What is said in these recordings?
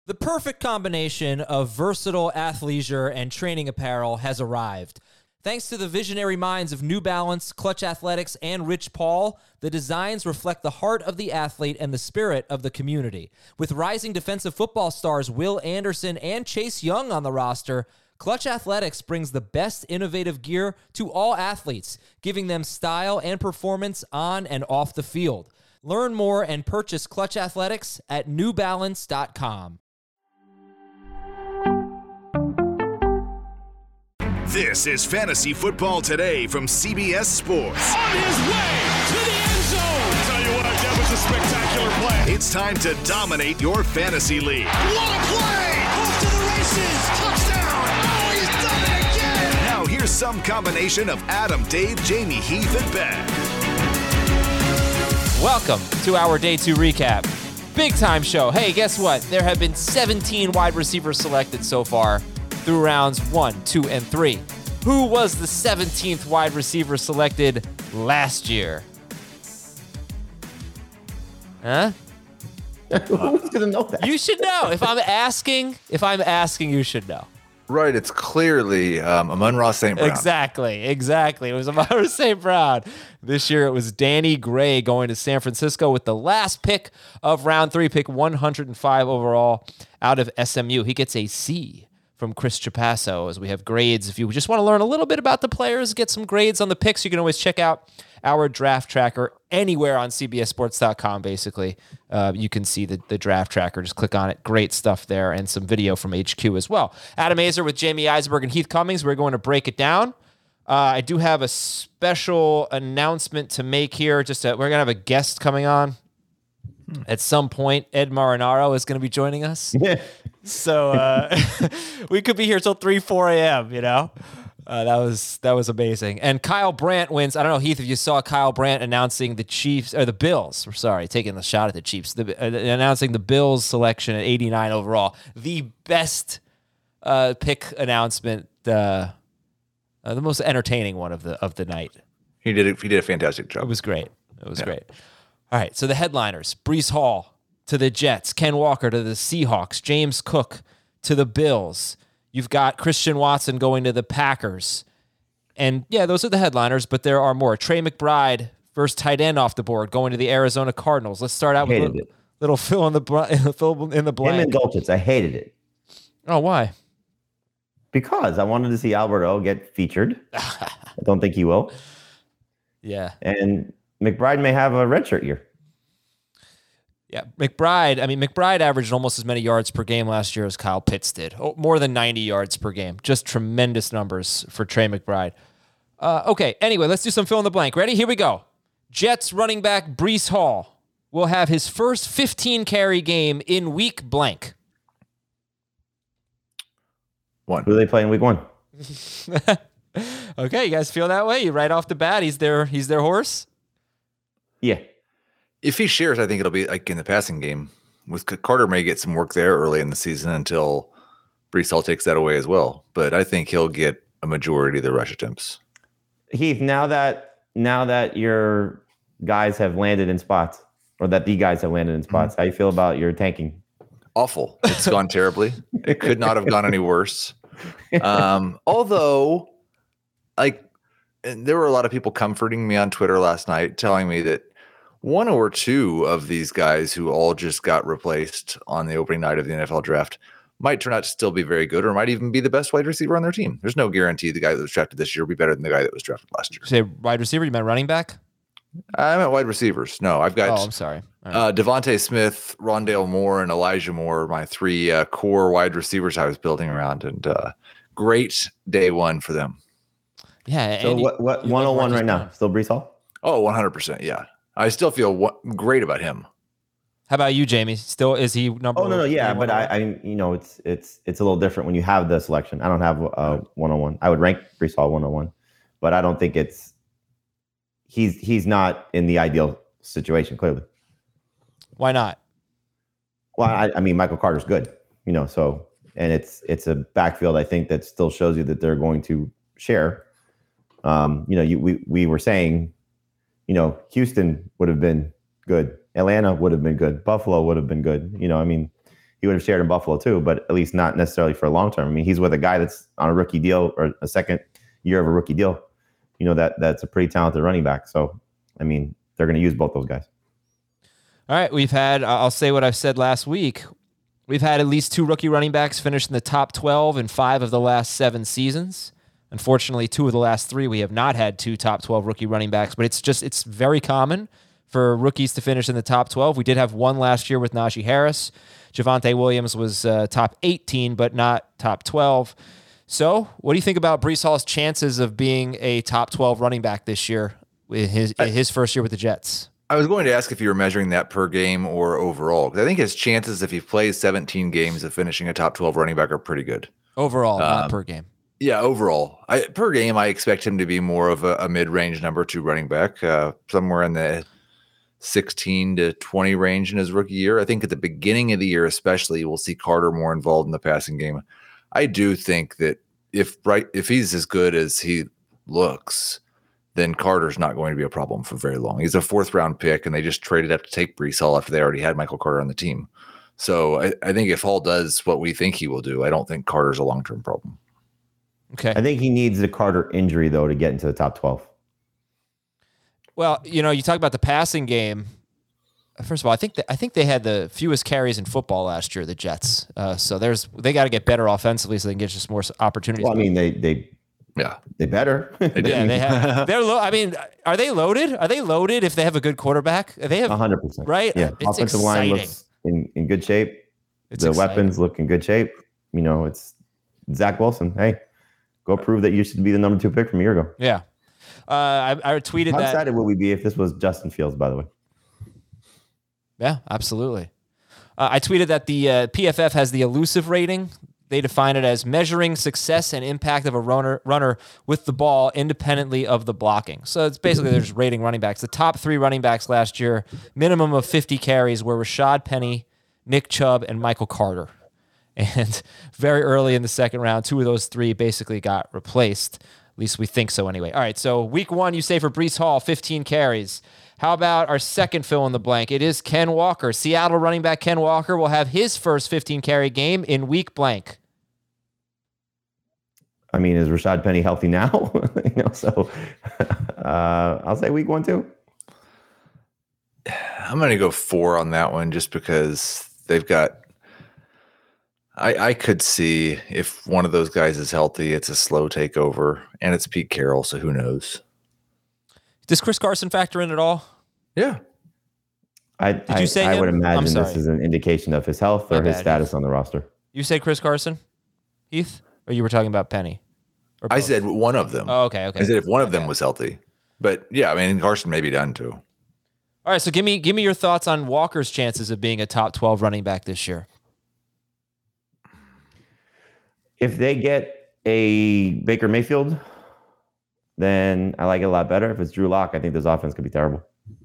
The perfect combination of versatile athleisure and training apparel has arrived. Thanks to the visionary minds of New Balance, Clutch Athletics, and Rich Paul, the designs reflect the heart of the athlete and the spirit of the community. With rising defensive football stars Will Anderson and Chase Young on the roster, Clutch Athletics brings the best innovative gear to all athletes, giving them style and performance on and off the field. Learn more and purchase Clutch Athletics at newbalance.com. This is Fantasy Football Today from CBS Sports. On his way to the end zone. I'll tell you what, that was a spectacular play. It's time to dominate your fantasy league. What a play! Off to the races. Touchdown. Oh, he's done it again. Now here's some combination of Adam, Dave, Jamie, Heath, and Ben. Welcome to our Day 2 recap. Big time show. Hey, guess what? There have been 17 wide receivers selected so far through rounds 1, 2, and 3. Who was the 17th wide receiver selected last year? Huh? Who's gonna know that? You should know. If I'm asking, you should know. Right, it's clearly Amon-Ra St. Brown. Exactly. It was Amon-Ra St. Brown. This year it was Danny Gray going to San Francisco with the last pick of round 3, pick 105 overall out of SMU. He gets a C from Chris Trapasso as we have grades. If you just want to learn a little bit about the players, get some grades on the picks, you can always check out our draft tracker anywhere on cbssports.com, basically. You can see the draft tracker. Just click on it. Great stuff there and some video from HQ as well. Adam Azer with Jamie Eisenberg and Heath Cummings. We're going to break it down. I do have a special announcement to make here. We're going to have a guest coming on. At some point, Ed Marinaro is going to be joining us. So we could be here till 3, 4 a.m., you know? That was amazing. And Kyle Brandt wins. I don't know, Heath, if you saw Kyle Brandt announcing the Chiefs, or the Bills, taking the shot at the Chiefs, announcing the Bills selection at 89 overall. The best pick announcement, the most entertaining one of the night. He did a fantastic job. It was great. Great. All right, so the headliners: Breece Hall to the Jets, Ken Walker to the Seahawks, James Cook to the Bills. You've got Christian Watson going to the Packers. And yeah, those are the headliners, but there are more. Trey McBride, first tight end off the board, going to the Arizona Cardinals. Let's start out with a little fill in the blank. Him and Dulcich, I hated it. Oh, why? Because I wanted to see Alberto get featured. I don't think he will. Yeah. And McBride may have a redshirt year. Yeah, McBride averaged almost as many yards per game last year as Kyle Pitts did. More than 90 yards per game. Just tremendous numbers for Trey McBride. Okay, anyway, let's do some fill in the blank. Ready? Here we go. Jets running back Breece Hall will have his first 15-carry game in week blank. 1. Who do they play in week 1? Okay, you guys feel that way? Right off the bat, he's their horse? Yeah. If he shares, I think it'll be like in the passing game. With Carter may get some work there early in the season until Breece Hall takes that away as well. But I think he'll get a majority of the rush attempts. Heath, now that your guys have landed in spots, or that the guys have landed in spots, how you feel about your tanking? Awful. It's gone terribly. It could not have gone any worse. Although, and there were a lot of people comforting me on Twitter last night, telling me that 1 or 2 of these guys who all just got replaced on the opening night of the NFL draft might turn out to still be very good, or might even be the best wide receiver on their team. There's no guarantee the guy that was drafted this year will be better than the guy that was drafted last year. Say wide receiver? You meant running back? I meant wide receivers. No, I've got. Oh, I'm sorry. Right. Devontae Smith, Rondale Moore, and Elijah Moore, my 3 core wide receivers I was building around, and great day 1 for them. Yeah. So what 101 right now? Still Breece Hall? Oh, 100%. Yeah. I still feel great about him. How about you, Jamie? Still, is he number? Oh no, yeah, but I it's a little different when you have the selection. I don't have 101. I would rank Breece Hall 101, but I don't think he's not in the ideal situation. Clearly, why not? Well, I mean, Michael Carter's good, so, and it's a backfield I think that still shows you that they're going to share. We were saying, Houston would have been good. Atlanta would have been good. Buffalo would have been good. he would have shared in Buffalo too, but at least not necessarily for a long term. I mean, he's with a guy that's on a rookie deal or a second year of a rookie deal. That's a pretty talented running back. So, I mean, they're going to use both those guys. All right, we've had, I'll say what I've said last week. We've had at least 2 rookie running backs finish in the top 12 in 5 of the last 7 seasons. Unfortunately, 2 of the last 3, we have not had 2 top 12 rookie running backs, but it's very common for rookies to finish in the top 12. We did have 1 last year with Najee Harris. Javonte Williams was top 18, but not top 12. So what do you think about Breece Hall's chances of being a top 12 running back this year in his first year with the Jets? I was going to ask if you were measuring that per game or overall, because I think his chances, if he plays 17 games, of finishing a top 12 running back are pretty good. Overall, not per game. Yeah, overall. Per game, I expect him to be more of a mid-range number 2 running back, somewhere in the 16 to 20 range in his rookie year. I think at the beginning of the year especially, we'll see Carter more involved in the passing game. I do think that if he's as good as he looks, then Carter's not going to be a problem for very long. He's a 4th-round pick, and they just traded up to take Breece Hall after they already had Michael Carter on the team. So I think if Hall does what we think he will do, I don't think Carter's a long-term problem. Okay. I think he needs the Carter injury, though, to get into the top 12. Well, you talk about the passing game. First of all, I think they had the fewest carries in football last year, the Jets. So they got to get better offensively so they can get just more opportunities. Well, I mean, they better. Yeah, they have. I mean, are they loaded? Are they loaded if they have a good quarterback? They have 100%. Right? Yeah, it's offensive exciting. line looks in good shape. It's the exciting. weapons look in good shape. It's Zach Wilson. Hey, go prove that you should be the number 2 pick from a year ago. Yeah. I tweeted How that. excited would we be if this was Justin Fields, by the way? Yeah, absolutely. I tweeted that the PFF has the elusive rating. They define it as measuring success and impact of a runner with the ball independently of the blocking. So it's basically they're just rating running backs. The top 3 running backs last year, minimum of 50 carries, were Rashad Penny, Nick Chubb, and Michael Carter. And very early in the second round, 2 of those 3 basically got replaced. At least we think so anyway. All right, so week 1, you say for Breece Hall, 15 carries. How about our second fill in the blank? It is Ken Walker. Seattle running back Ken Walker will have his first 15-carry game in week blank. I mean, is Rashad Penny healthy now? So I'll say week 1 too. I'm going to go 4 on that one just because they've got I could see if one of those guys is healthy, it's a slow takeover, and it's Pete Carroll, so who knows? Does Chris Carson factor in at all? Yeah. Did you say I him? would I'm imagine sorry. this is an indication of his health or his status on the roster. You said Chris Carson, Heath? Or you were talking about Penny? Or I both? said one of them. Oh, okay. I said if one of them was healthy. But yeah, I mean, Carson may be done too. All right, so give me your thoughts on Walker's chances of being a top 12 running back this year. If they get a Baker Mayfield, then I like it a lot better. If it's Drew Lock, I think this offense could be terrible.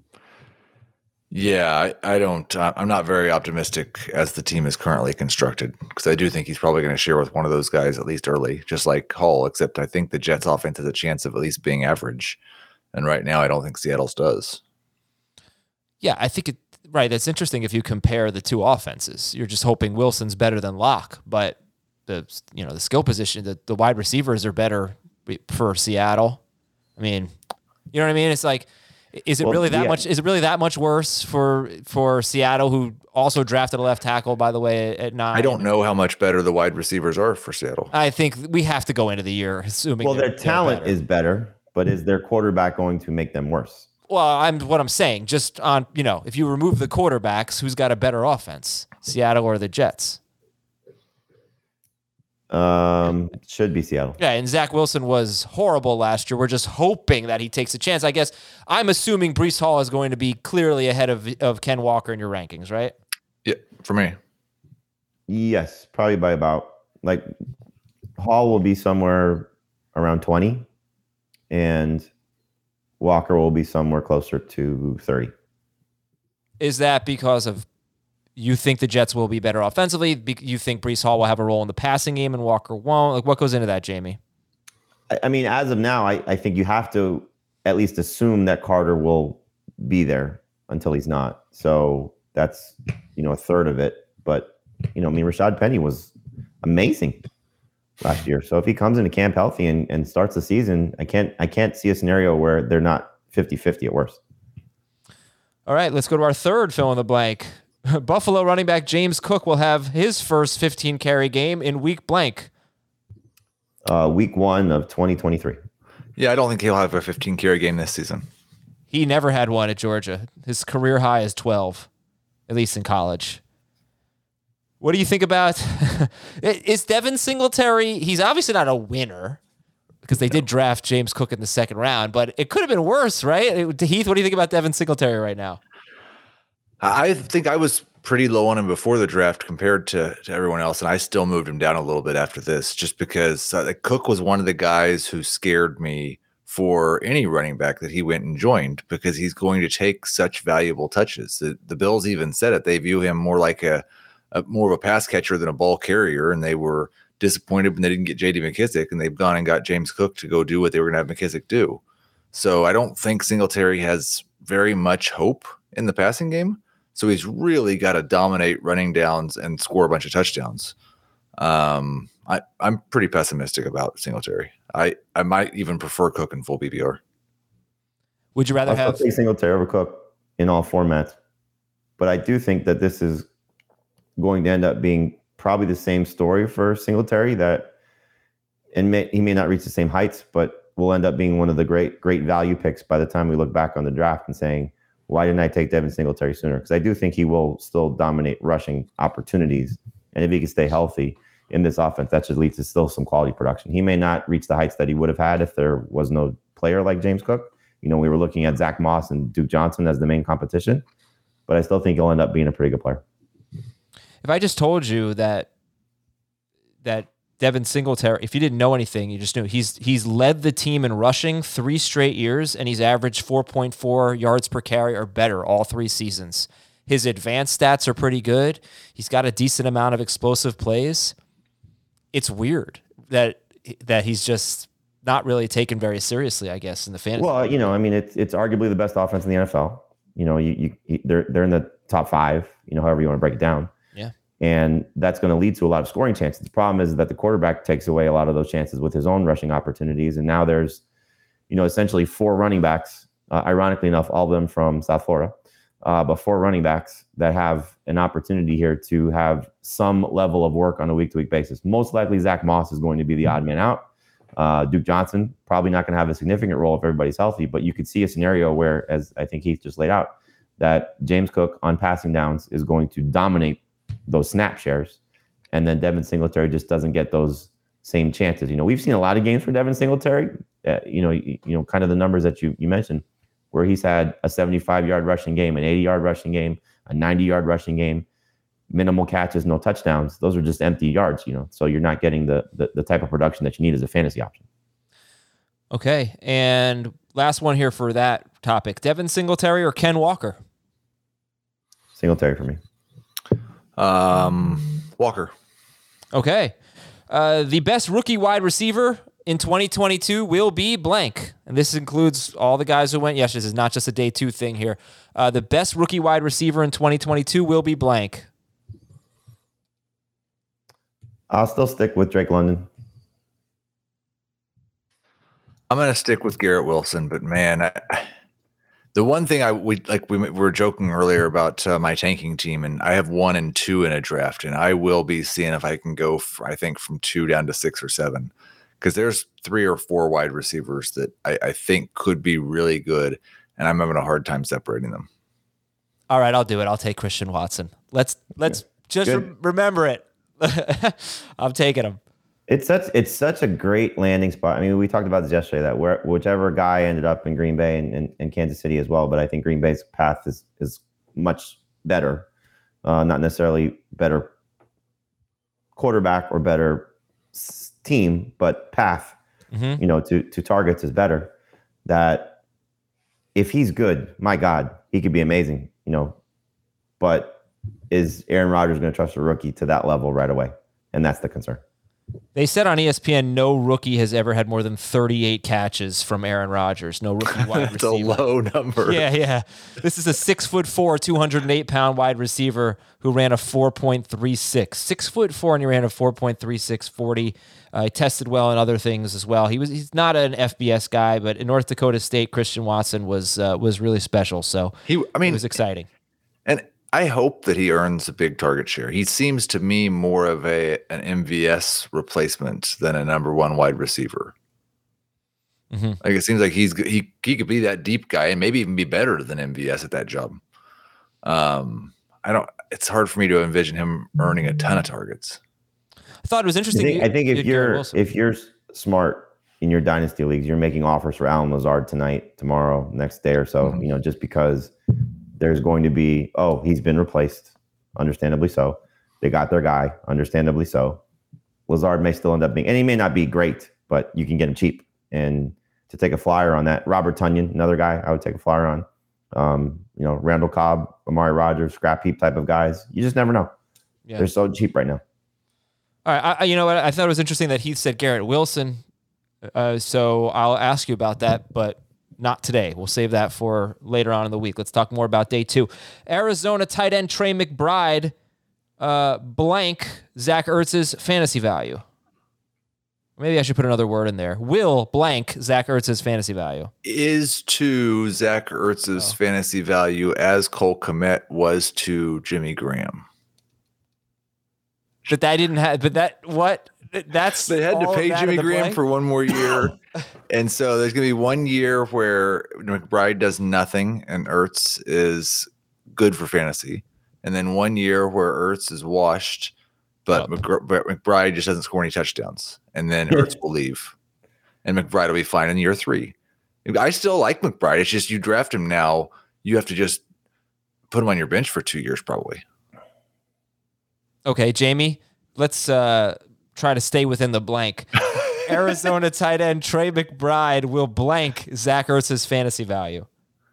Yeah, I'm not very optimistic as the team is currently constructed because I do think he's probably going to share with one of those guys at least early, just like Hall, except I think the Jets offense has a chance of at least being average. And right now, I don't think Seattle's does. Yeah, I think right. That's interesting if you compare the 2 offenses. You're just hoping Wilson's better than Locke, but the skill position, the wide receivers are better for Seattle. I mean, you know what I mean? It's like, is it really that much? Is it really that much worse for Seattle, who also drafted a left tackle, by the way, at 9? I don't know how much better the wide receivers are for Seattle. I think we have to go into the year assuming. Well, their talent is better, but is their quarterback going to make them worse? Well, what I'm saying, just on if you remove the quarterbacks, who's got a better offense, Seattle or the Jets? Should be Seattle. Yeah, and Zach Wilson was horrible last year. We're just hoping that he takes a chance. I guess I'm assuming Breece Hall is going to be clearly ahead of Ken Walker in your rankings, right? Yeah, for me. Yes, probably by about Hall will be somewhere around 20, and Walker will be somewhere closer to 30. Is that because of you think the Jets will be better offensively? You think Breece Hall will have a role in the passing game and Walker won't? Like, what goes into that, Jamie? I mean, as of now, I think you have to at least assume that Carter will be there until he's not. So that's, a third of it. But Rashad Penny was amazing last year. So if he comes into camp healthy and starts the season, I can't see a scenario where they're not 50-50 at worst. All right, let's go to our third fill in the blank. Buffalo running back James Cook will have his first 15 carry game in week blank. Week 1 of 2023. Yeah, I don't think he'll have a 15 carry game this season. He never had one at Georgia. His career high is 12, at least in college. What do you think about is Devin Singletary? He's obviously not a winner because they did draft James Cook in the second round, but it could have been worse, right? Heath, what do you think about Devin Singletary right now? I think I was pretty low on him before the draft compared to everyone else, and I still moved him down a little bit after this just because Cook was one of the guys who scared me for any running back that he went and joined because he's going to take such valuable touches. The Bills even said it. They view him more like more of a pass catcher than a ball carrier, and they were disappointed when they didn't get J.D. McKissick, and they've gone and got James Cook to go do what they were going to have McKissick do. So I don't think Singletary has very much hope in the passing game. So he's really got to dominate running downs and score a bunch of touchdowns. I'm pretty pessimistic about Singletary. I might even prefer Cook in full PPR. Would you rather have Singletary over Cook in all formats? But I do think that this is going to end up being probably the same story for Singletary he may not reach the same heights, but will end up being one of the great value picks by the time we look back on the draft and saying, why didn't I take Devin Singletary sooner? Because I do think he will still dominate rushing opportunities. And if he can stay healthy in this offense, that should lead to still some quality production. He may not reach the heights that he would have had if there was no player like James Cook. We were looking at Zach Moss and Duke Johnson as the main competition, but I still think he'll end up being a pretty good player. If I just told you that Devin Singletary, if you didn't know anything, you just knew he's led the team in rushing 3 straight years, and he's averaged 4.4 yards per carry or better all 3 seasons. His advanced stats are pretty good. He's got a decent amount of explosive plays. It's weird that he's just not really taken very seriously, I guess, in the fantasy. Well, it's arguably the best offense in the NFL. They're in the top 5. However you want to break it down. Yeah. And that's going to lead to a lot of scoring chances. The problem is that the quarterback takes away a lot of those chances with his own rushing opportunities. And now there's, essentially 4 running backs, ironically enough, all of them from South Florida, but 4 running backs that have an opportunity here to have some level of work on a week-to-week basis. Most likely Zach Moss is going to be the odd man out. Duke Johnson, probably not going to have a significant role if everybody's healthy, but you could see a scenario where, as I think Heath just laid out, that James Cook on passing downs is going to dominate those snap shares, and then Devin Singletary just doesn't get those same chances. We've seen a lot of games for Devin Singletary, kind of the numbers that you mentioned, where he's had a 75-yard rushing game, an 80-yard rushing game, a 90-yard rushing game, minimal catches, no touchdowns. Those are just empty yards, so you're not getting the type of production that you need as a fantasy option. Okay, and last one here for that topic, Devin Singletary or Ken Walker? Singletary for me. Walker. Okay. The best rookie wide receiver in 2022 will be blank. And this includes all the guys who went yesterday. This is not just a day 2 thing here. The best rookie wide receiver in 2022 will be blank. I'll still stick with Drake London. I'm going to stick with Garrett Wilson, but man, the one thing we were joking earlier about my tanking team, and I have 1 and 2 in a draft, and I will be seeing if I can go, I think, from 2 down to 6 or 7, because there's 3 or 4 wide receivers that I think could be really good, and I'm having a hard time separating them. All right, I'll do it. I'll take Christian Watson. Let's just remember it. I'm taking him. It's such a great landing spot. I mean, we talked about this yesterday, that whichever guy ended up in Green Bay and Kansas City as well, but I think Green Bay's path is much better. Not necessarily better quarterback or better team, but path, to targets is better. That if he's good, my God, he could be amazing, but is Aaron Rodgers going to trust a rookie to that level right away? And that's the concern. They said on ESPN no rookie has ever had more than 38 catches from Aaron Rodgers. No rookie wide That's a receiver. low number. Yeah. This is a 6'4", 208-pound wide receiver who ran a 4.36. 6'4", and he ran a 4.36 40. He tested well in other things as well. He's not an FBS guy, but in North Dakota State, Christian Watson was really special. So it was exciting. And I hope that he earns a big target share. He seems to me more of an MVS replacement than a number one wide receiver. Mm-hmm. Like it seems like he could be that deep guy and maybe even be better than MVS at that job. It's hard for me to envision him earning a ton of targets. I thought it was interesting. I think if you're smart in your dynasty leagues, you're making offers for Allen Lazard tonight, tomorrow, next day or so. Mm-hmm. Just because there's going to be, he's been replaced, understandably so. They got their guy, understandably so. Lazard may still end up being, and he may not be great, but you can get him cheap. And to take a flyer on that, Robert Tonyan, another guy I would take a flyer on. Randall Cobb, Amari Rodgers, scrap heap type of guys. You just never know. Yeah. They're so cheap right now. All right, you know what? I thought it was interesting that Heath said Garrett Wilson. So I'll ask you about that, but not today. We'll save that for later on in the week. Let's talk more about day 2. Arizona tight end Trey McBride blank Zach Ertz's fantasy value. Maybe I should put another word in there. Will blank Zach Ertz's fantasy value. Is to Zach Ertz's fantasy value as Cole Kmet was to Jimmy Graham. But that didn't have. But that what? That's they had to pay Jimmy Graham for one more year, and so there's going to be 1 year where McBride does nothing and Ertz is good for fantasy, and then 1 year where Ertz is washed, but McBride just doesn't score any touchdowns, and then Ertz will leave, and McBride will be fine in year 3. I still like McBride. It's just you draft him now, you have to just put him on your bench for 2 years probably. Okay, Jamie, let's try to stay within the blank. Arizona tight end Trey McBride will blank Zach Ertz's fantasy value.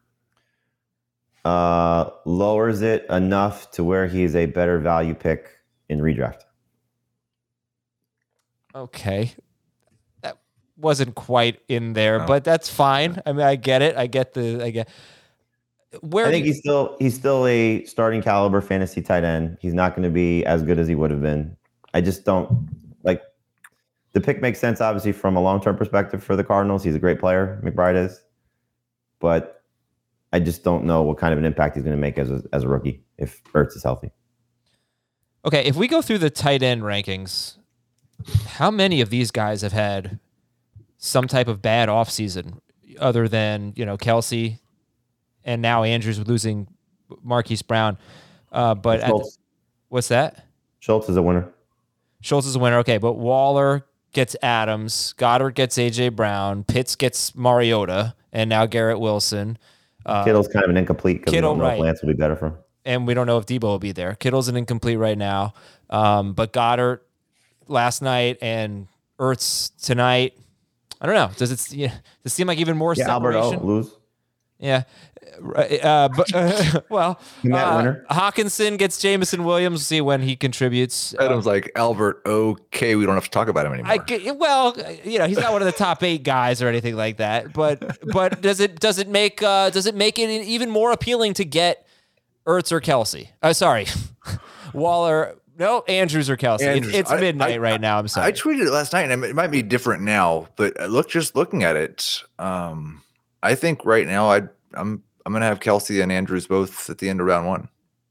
Lowers it enough to where he's a better value pick in redraft. Okay. That wasn't quite in there, but that's fine. I mean, I get it. I get. I think he's still a starting caliber fantasy tight end. He's not going to be as good as he would have been. I just don't like the pick makes sense, obviously, from a long-term perspective for the Cardinals. He's a great player, McBride is, but I just don't know what kind of an impact he's going to make as a rookie if Ertz is healthy. Okay, if we go through the tight end rankings, how many of these guys have had some type of bad offseason other than, Kelsey and now Andrews losing Marquise Brown? But what's that? Schultz is a winner. Okay, but Waller gets Adams, Goddard gets A.J. Brown, Pitts gets Mariota, and now Garrett Wilson. Kittle's kind of an incomplete because we don't know if Lance will be better for him. And we don't know if Debo will be there. Kittle's an incomplete right now. But Goddard last night and Ertz tonight. I don't know. Does it seem like even more separation? Albert lose. Yeah. Hawkinson gets Jameson Williams. We'll see when he contributes. Adam's like, Albert, okay, we don't have to talk about him anymore. He's not one of the top 8 guys or anything like that. But does it make it even more appealing to get Ertz or Kelsey? Sorry, Waller. No, Andrews or Kelsey. It's midnight right now. I'm sorry. I tweeted it last night, and it might be different now. But looking at it, I think right now I'm going to have Kelsey and Andrews both at the end of round 1.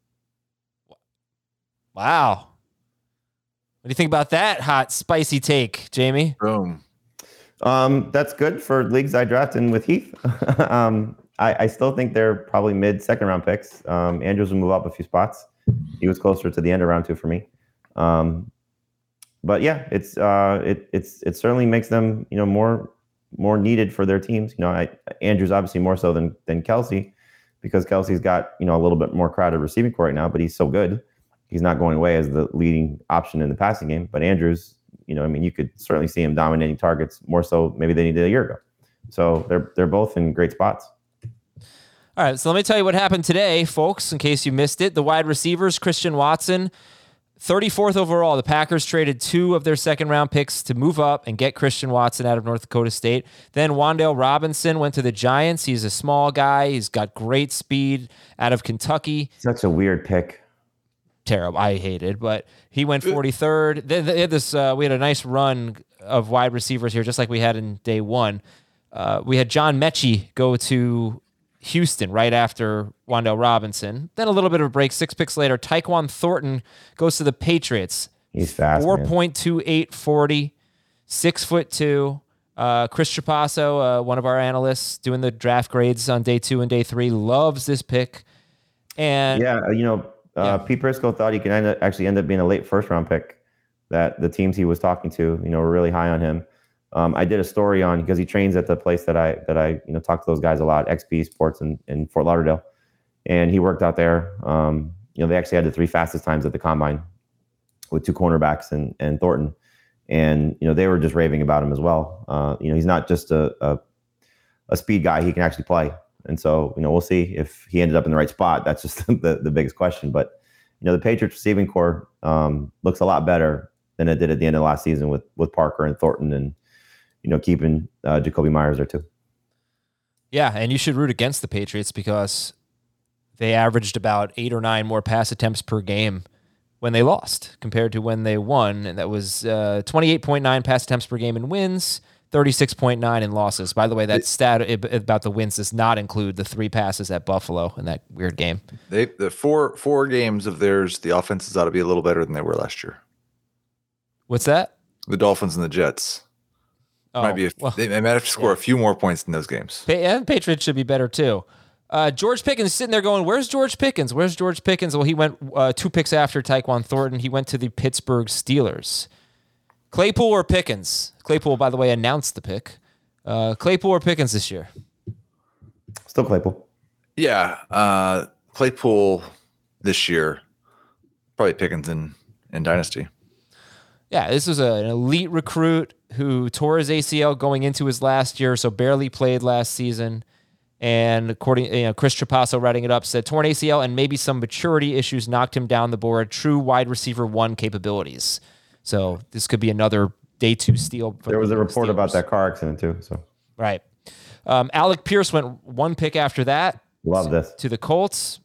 Wow. What do you think about that hot, spicy take, Jamie? Boom. That's good for leagues I draft in with Heath. I still think they're probably mid-second round picks. Andrews will move up a few spots. He was closer to the end of round 2 for me. But yeah, it certainly makes them, more needed for their teams. Andrews obviously more so than Kelsey, because Kelsey's got, a little bit more crowded receiving core right now, but he's so good. He's not going away as the leading option in the passing game. But Andrews, you could certainly see him dominating targets more so maybe than he did a year ago. So they're both in great spots. All right, so let me tell you what happened today, folks, in case you missed it. The wide receivers, Christian Watson, 34th overall, the Packers traded 2 of their second-round picks to move up and get Christian Watson out of North Dakota State. Then Wan'Dale Robinson went to the Giants. He's a small guy. He's got great speed out of Kentucky. Such a weird pick. Terrible. I hated, but he went 43rd. They had this. We had a nice run of wide receivers here, just like we had in day one. We had John Mechie go to Houston right after Wan'Dale Robinson. Then a little bit of a break. 6 picks later, Tyquan Thornton goes to the Patriots. He's fast. 4.28 40, 6'2". Chris Trapasso, one of our analysts, doing the draft grades on day 2 and day 3, loves this pick. And Pete Prisco thought he could actually end up being a late first-round pick. That the teams he was talking to, were really high on him. I did a story on, because he trains at the place that I talk to those guys a lot, XP Sports in Fort Lauderdale, and he worked out there. They actually had the 3 fastest times at the combine with 2 cornerbacks and Thornton, and they were just raving about him as well. He's not just a speed guy; he can actually play. And so, we'll see if he ended up in the right spot. That's just the biggest question. But the Patriots receiving core looks a lot better than it did at the end of last season with Parker and Thornton and keeping Jacoby Myers there too. Yeah, and you should root against the Patriots because they averaged about 8 or 9 more pass attempts per game when they lost compared to when they won. And that was 28.9 pass attempts per game in wins, 36.9 in losses. By the way, that stat about the wins does not include the 3 passes at Buffalo in that weird game. The four games of theirs, the offenses ought to be a little better than they were last year. What's that? The Dolphins and the Jets. Oh, they might have to score a few more points in those games. And Patriots should be better too. George Pickens is sitting there going, where's George Pickens? Where's George Pickens? Well, he went 2 picks after Tyquan Thornton. He went to the Pittsburgh Steelers. Claypool or Pickens? Claypool, by the way, announced the pick. Claypool or Pickens this year? Still Claypool. Yeah. Claypool this year. Probably Pickens in Dynasty. Yeah, this was an elite recruit who tore his ACL going into his last year, so barely played last season. And according, Chris Trapasso writing it up, said torn ACL and maybe some maturity issues knocked him down the board. True wide receiver 1 capabilities. So this could be another day 2 steal. There was a report about that car accident too. So right. Alec Pierce went 1 pick after that. Love this. To the Colts.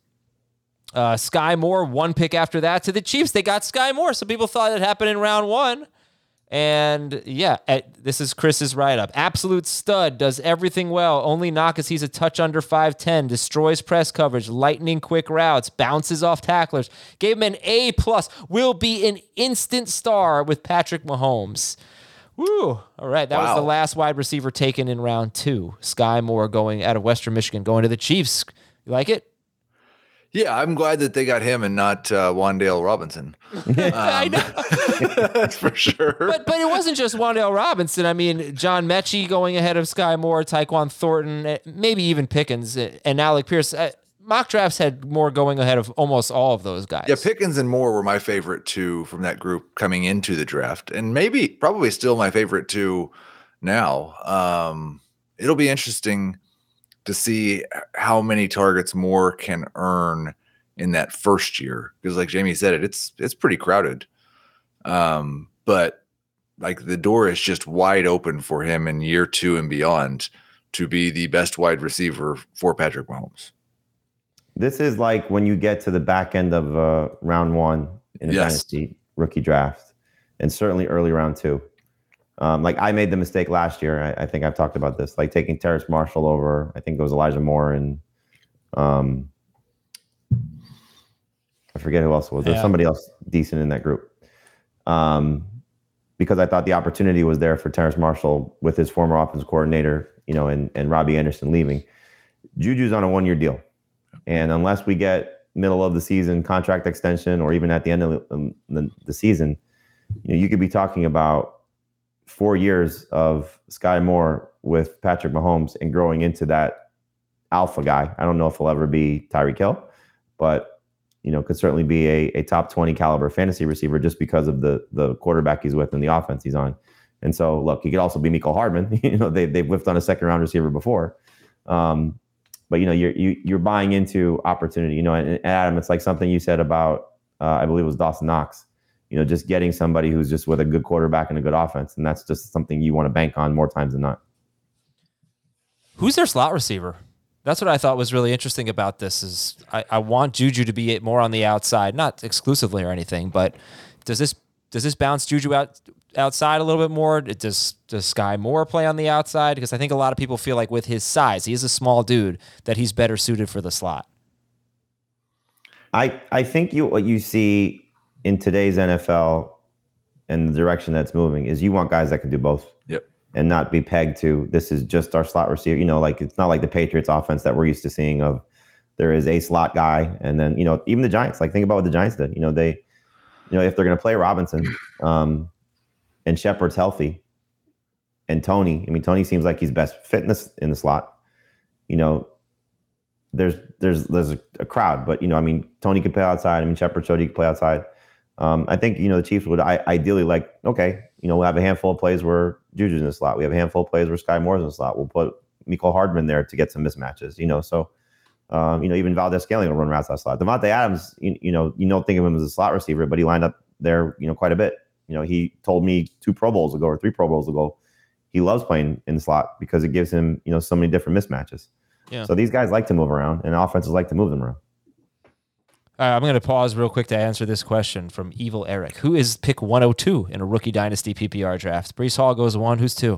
Sky Moore, 1 pick after that to the Chiefs. They got Sky Moore. So people thought it happened in round 1. And yeah, this is Chris's write-up. Absolute stud, does everything well. Only knock is he's a touch under 5'10", destroys press coverage, lightning quick routes, bounces off tacklers. Gave him an A+, will be an instant star with Patrick Mahomes. Woo! All right, that was the last wide receiver taken in round 2. Sky Moore going out of Western Michigan, going to the Chiefs. You like it? Yeah, I'm glad that they got him and not Wan'Dale Robinson. I know. That's for sure. But it wasn't just Wan'Dale Robinson. I mean, John Mechie going ahead of Sky Moore, Tyquan Thornton, maybe even Pickens and Alec Pierce. Mock drafts had Moore going ahead of almost all of those guys. Yeah, Pickens and Moore were my favorite 2 from that group coming into the draft. And probably still my favorite 2 now. It'll be interesting to see how many targets Moore can earn in that first year. Because like Jamie said, it's pretty crowded. But like the door is just wide open for him in year 2 and beyond to be the best wide receiver for Patrick Mahomes. This is like when you get to the back end of round 1 in a dynasty rookie draft, and certainly early round 2. Like I made the mistake last year. I think I've talked about this, like taking Terrace Marshall over, I think it was Elijah Moore and I forget who else it was. There's somebody else decent in that group. Because I thought the opportunity was there for Terrace Marshall with his former offensive coordinator, and Robbie Anderson leaving. Juju's on a 1-year deal. And unless we get middle of the season contract extension or even at the end of the season, you could be talking about 4 years of Sky Moore with Patrick Mahomes and growing into that alpha guy. I don't know if he'll ever be Tyreek Hill, but could certainly be a top 20 caliber fantasy receiver just because of the quarterback he's with and the offense he's on. And so, look, he could also be Mecole Hardman. They've whiffed on a 2nd-round receiver before. But you're buying into opportunity. And Adam, it's like something you said about I believe it was Dawson Knox. just getting somebody who's just with a good quarterback and a good offense. And that's just something you want to bank on more times than not. Who's their slot receiver? That's what I thought was really interesting about this is I want Juju to be more on the outside, not exclusively or anything, but does this bounce Juju outside a little bit more? Does Sky Moore play on the outside? Because I think a lot of people feel like with his size, he is a small dude, that he's better suited for the slot. I think what you see in today's NFL and the direction that's moving is you want guys that can do both. Yep. And not be pegged to this is just our slot receiver. Like it's not like the Patriots offense that we're used to seeing of there is a slot guy. And then, even the Giants, like think about what the Giants did. They, if they're going to play Robinson and Shepard's healthy and Tony, Tony seems like he's best fit in the slot. There's a crowd, but Tony could play outside. Shepard showed he could play outside. I think the Chiefs would ideally like, okay, we'll have a handful of plays where Juju's in the slot. We have a handful of plays where Sky Moore's in the slot. We'll put Mecole Hardman there to get some mismatches. So even Valdez-Scantling will run around that slot. Devontae Adams, you don't think of him as a slot receiver, but he lined up there quite a bit. He told me 2 Pro Bowls ago or 3 Pro Bowls ago he loves playing in the slot because it gives him so many different mismatches. Yeah. So these guys like to move around, and offenses like to move them around. I'm going to pause real quick to answer this question from Evil Eric. Who is pick 102 in a rookie dynasty PPR draft? Breece Hall goes 1. Who's 2?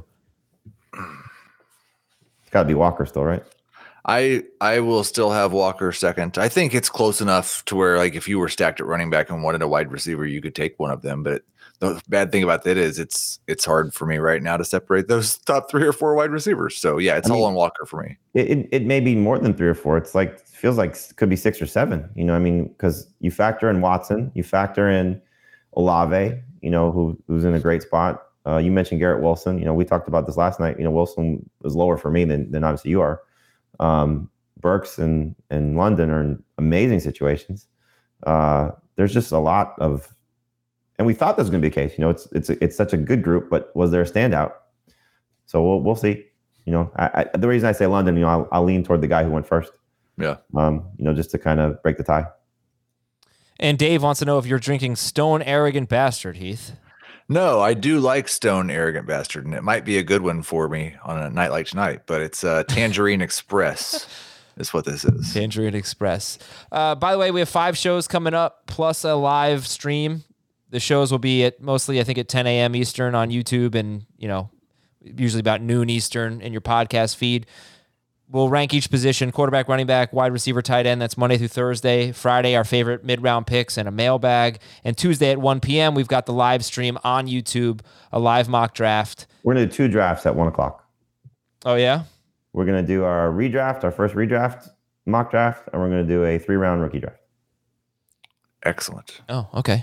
It's got to be Walker still, right? I will still have Walker second. I think it's close enough to where, like, if you were stacked at running back and wanted a wide receiver, you could take one of them. But the bad thing about that is it's hard for me right now to separate those top 3 or 4 wide receivers. So yeah, it's all on Walker for me. It may be more than 3 or 4. It's like feels like it could be 6 or 7. Because you factor in Watson, you factor in Olave, who's in a great spot. You mentioned Garrett Wilson. We talked about this last night. Wilson was lower for me than obviously you are. Burks and London are in amazing situations. There's just a lot of, and we thought that was going to be the case. It's such a good group, but was there a standout? So we'll see. The reason I say London, I'll lean toward the guy who went first. Yeah. Just to kind of break the tie. And Dave wants to know if you're drinking Stone Arrogant Bastard, Heath. No, I do like Stone Arrogant Bastard, and it might be a good one for me on a night like tonight, but it's Tangerine Express is what this is. Tangerine Express. By the way, we have 5 shows coming up, plus a live stream. The shows will be mostly, I think, at 10 a.m. Eastern on YouTube and, usually about noon Eastern in your podcast feed. We'll rank each position, quarterback, running back, wide receiver, tight end. That's Monday through Thursday. Friday, our favorite mid-round picks and a mailbag. And Tuesday at 1 p.m., we've got the live stream on YouTube, a live mock draft. We're going to do 2 drafts at 1 o'clock. Oh, yeah? We're going to do our first redraft mock draft, and we're going to do a 3-round rookie draft. Excellent. Oh, okay.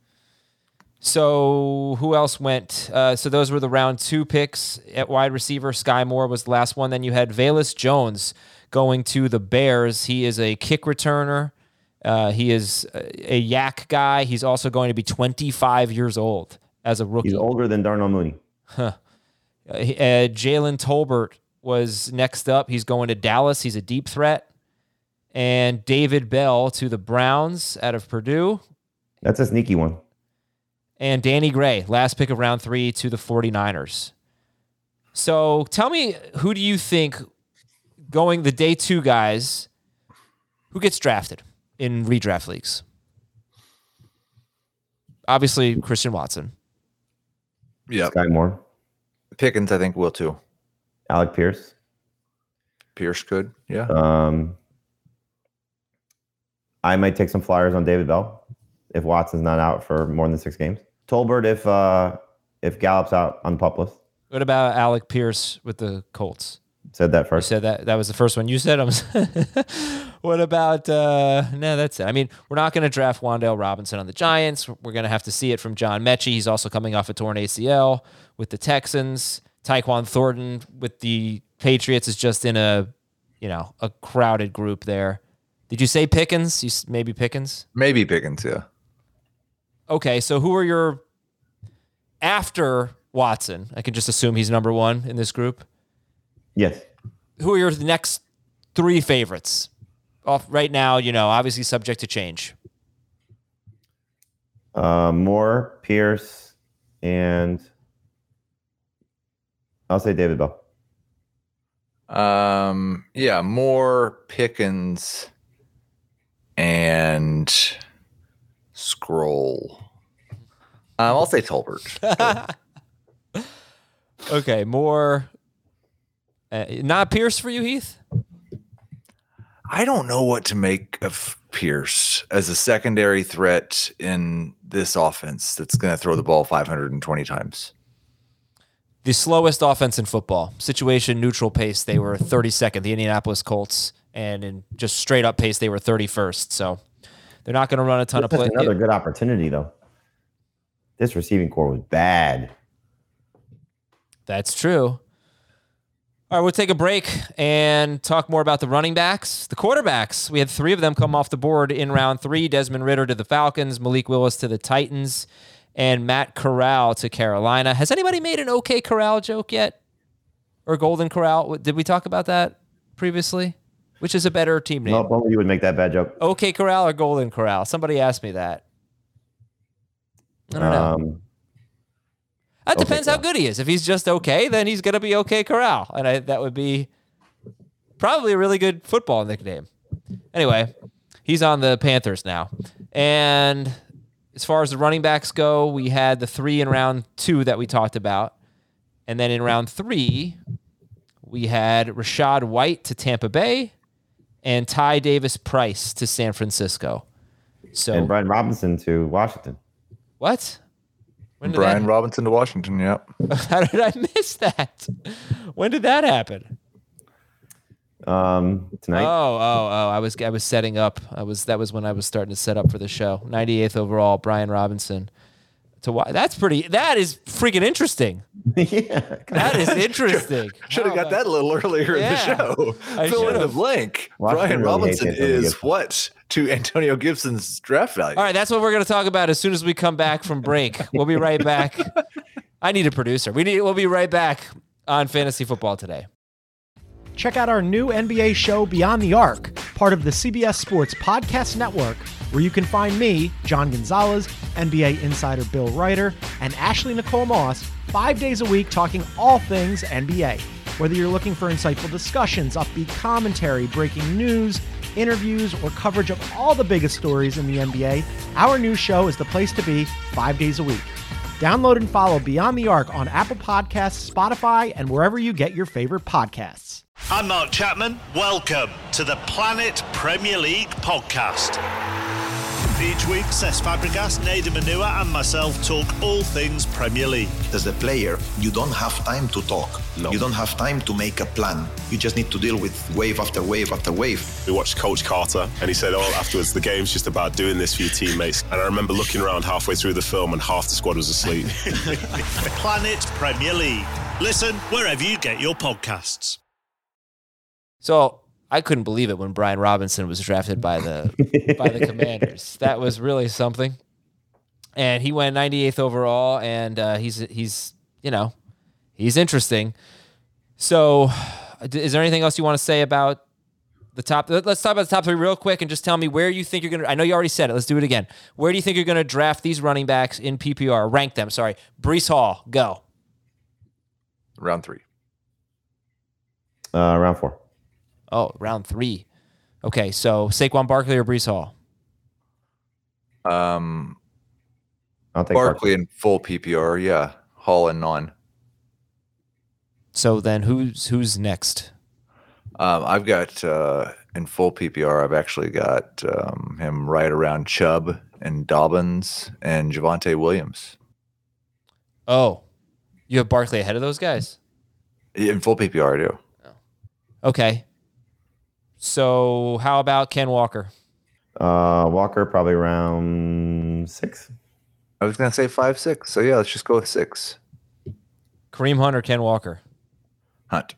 So who else went? So those were the round 2 picks at wide receiver. Sky Moore was the last one. Then you had Velus Jones going to the Bears. He is a kick returner. He is a yak guy. He's also going to be 25 years old as a rookie. He's older than Darnell Mooney. Jalen Tolbert was next up. He's going to Dallas. He's a deep threat. And David Bell to the Browns out of Purdue. That's a sneaky one. And Danny Gray, last pick of round 3 to the 49ers. So tell me, who do you think going the day 2 guys, who gets drafted in redraft leagues? Obviously, Christian Watson. Yeah. Sky Moore. Pickens, I think, will too. Alec Pierce. Pierce could, yeah. I might take some flyers on David Bell if Watson's not out for more than 6 games. Tolbert if Gallup's out on pup list. What about Alec Pierce with the Colts? Said that first. You said that was the first one you said. What about no, that's it. We're not going to draft Wan'Dale Robinson on the Giants. We're going to have to see it from John Mechie. He's also coming off a torn ACL with the Texans. Tyquan Thornton with the Patriots is just in a crowded group there. Did you say Pickens? Maybe Pickens? Maybe Pickens, yeah. Okay, so who are your after Watson? I can just assume he's number 1 in this group. Yes. Who are your next 3 favorites? Off right now, obviously subject to change. Moore, Pierce, and I'll say David Bell. Yeah, Moore, Pickens, and Scroll. I'll say Tolbert. Okay, Moore. Not Pierce for you, Heath? I don't know what to make of Pierce as a secondary threat in this offense that's going to throw the ball 520 times. The slowest offense in football. Situation neutral pace, they were 32nd, the Indianapolis Colts, and in just straight up pace, they were 31st. So they're not going to run a ton of plays. Another good opportunity, though. This receiving core was bad. That's true. All right, we'll take a break and talk more about the running backs. The quarterbacks, we had 3 of them come off the board in round 3. Desmond Ridder to the Falcons, Malik Willis to the Titans, and Matt Corral to Carolina. Has anybody made an OK Corral joke yet? Or Golden Corral? Did we talk about that previously? Which is a better team name? No, only you would make that bad joke. OK Corral or Golden Corral? Somebody asked me that. I don't know. That depends how good he is. If he's just okay, then he's going to be OK Corral. And that would be probably a really good football nickname. Anyway, he's on the Panthers now. And as far as the running backs go, we had the 3 in round 2 that we talked about. And then in round 3, we had Rachaad White to Tampa Bay and Ty Davis Price to San Francisco. And Brian Robinson to Washington. What? Brian Robinson to Washington, yep. How did I miss that? When did that happen? Tonight. Oh! I was setting up. That was when I was starting to set up for the show. 98th overall, Brian Robinson. That is freaking interesting. Yeah, that is interesting. Should have got that a little earlier in the show. Fill in the blank. Brian Robinson is what to Antonio Gibson's draft value. All right, that's what we're going to talk about as soon as we come back from break. We'll be right back. I need a producer. We'll be right back on Fantasy Football Today. Check out our new NBA show, Beyond the Arc, part of the CBS Sports Podcast Network, where you can find me, John Gonzalez, NBA insider Bill Ryder, and Ashley Nicole Moss 5 days a week talking all things NBA. Whether you're looking for insightful discussions, upbeat commentary, breaking news, interviews, or coverage of all the biggest stories in the NBA, our new show is the place to be 5 days a week. Download and follow Beyond the Arc on Apple Podcasts, Spotify, and wherever you get your favorite podcasts. I'm Mark Chapman. Welcome to the Planet Premier League podcast. Each week, Cesc Fabregas, Nader Manua and myself talk all things Premier League. As a player, you don't have time to talk. No. You don't have time to make a plan. You just need to deal with wave after wave after wave. We watched Coach Carter and he said, afterwards, the game's just about doing this for your teammates. And I remember looking around halfway through the film and half the squad was asleep. Planet Premier League. Listen wherever you get your podcasts. So I couldn't believe it when Brian Robinson was drafted by the Commanders. That was really something. And he went 98th overall, and he's interesting. So is there anything else you want to say about the top? Let's talk about the top 3 real quick and just tell me where you think you're going to – I know you already said it. Let's do it again. Where do you think you're going to draft these running backs in PPR? Rank them, sorry. Breece Hall, go. Round 3. Round 4. Oh, round 3. Okay, so Saquon Barkley or Breece Hall? I'll take Barkley in full PPR, yeah. Hall and non. So then who's next? I've got in full PPR, I've actually got him right around Chubb and Dobbins and Javonte Williams. Oh, you have Barkley ahead of those guys? In full PPR, I do. Okay. So how about Ken Walker? Walker probably around 6. I was going to say 5, 6. So yeah, let's just go with 6. Kareem Hunt or Ken Walker? Hunt.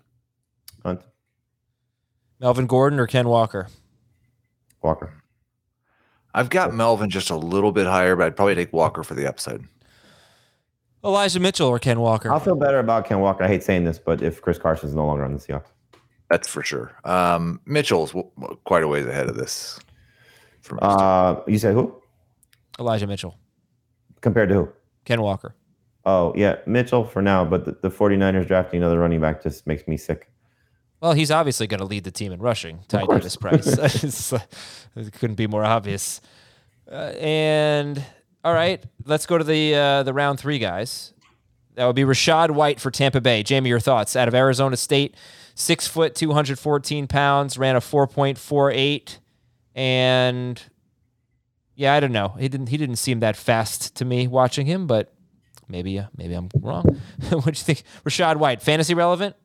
Melvin Gordon or Ken Walker? Walker. I've got Melvin just a little bit higher, but I'd probably take Walker for the upside. Elijah Mitchell or Ken Walker? I'll feel better about Ken Walker. I hate saying this, but if Chris Carson's no longer on the Seahawks. That's for sure. Mitchell's quite a ways ahead of this. You said who? Elijah Mitchell. Compared to who? Ken Walker. Oh, yeah, Mitchell for now, but the 49ers drafting another running back just makes me sick. Well, he's obviously going to lead the team in rushing. Ty Davis Price. It couldn't be more obvious. And all right, let's go to the round 3 guys. That would be Rachaad White for Tampa Bay. Jamie, your thoughts? Out of Arizona State, 6 foot, 214 pounds, ran a 4.48, and yeah, I don't know. He didn't seem that fast to me watching him, but maybe I'm wrong. What do you think, Rachaad White? Fantasy relevant?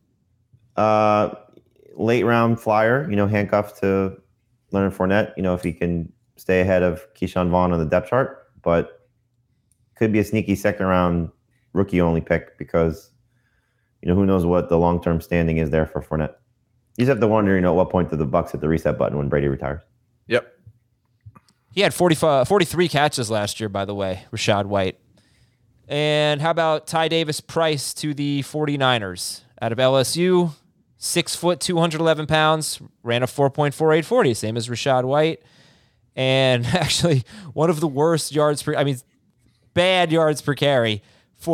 Late round flyer. Handcuffed to Leonard Fournette. If he can stay ahead of Keyshawn Vaughn on the depth chart, but could be a sneaky second round rookie only pick because, who knows what the long-term standing is there for Fournette. You just have to wonder, at what point do the Bucs hit the reset button when Brady retires? Yep. He had 43 catches last year, by the way, Rachaad White. And how about Ty Davis Price to the 49ers? Out of LSU, 6 foot, 211 pounds, ran a 4.48 40, same as Rachaad White. And actually, one of the worst bad yards per carry,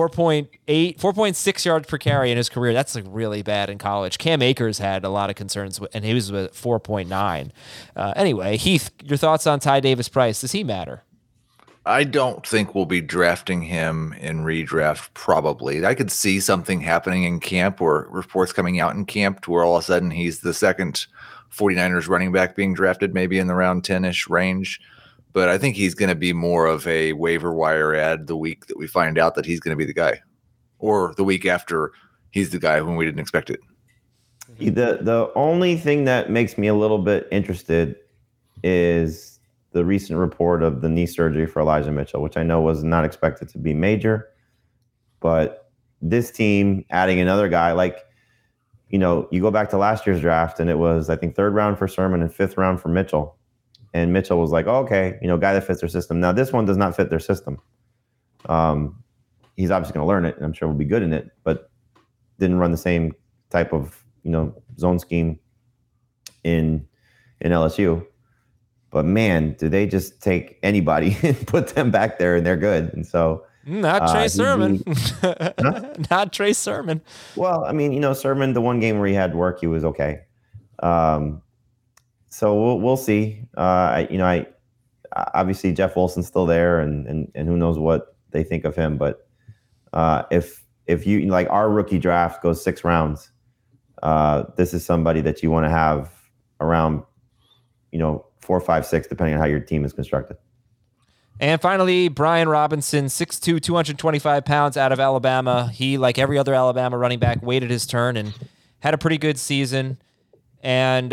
4.6 yards per carry in his career. That's really bad in college. Cam Akers had a lot of concerns, and he was at 4.9. Anyway, Heath, your thoughts on Ty Davis Price? Does he matter? I don't think we'll be drafting him in redraft, probably. I could see something happening in camp or reports coming out in camp to where all of a sudden he's the second 49ers running back being drafted, maybe in the round 10-ish range. But I think he's going to be more of a waiver wire ad the week that we find out that he's going to be the guy, or the week after he's the guy when we didn't expect it. The only thing that makes me a little bit interested is the recent report of the knee surgery for Elijah Mitchell, which I know was not expected to be major. But this team adding another guy, you go back to last year's draft and it was, I think, 3rd round for Sermon and 5th round for Mitchell. And Mitchell was like, oh, okay, guy that fits their system. Now, this one does not fit their system. He's obviously going to learn it, and I'm sure will be good in it, but didn't run the same type of, zone scheme in LSU. But, man, do they just take anybody and put them back there, and they're good. And so not Trey Sermon. Not Trey Sermon. Well, Sermon, the one game where he had work, he was okay. So we'll see. Obviously Jeff Wilson's still there, and who knows what they think of him. But if you our rookie draft goes 6 rounds, this is somebody that you want to have around 4, 5, 6, depending on how your team is constructed. And finally, Brian Robinson, 6'2", 225 pounds, out of Alabama. He, like every other Alabama running back, waited his turn and had a pretty good season. And,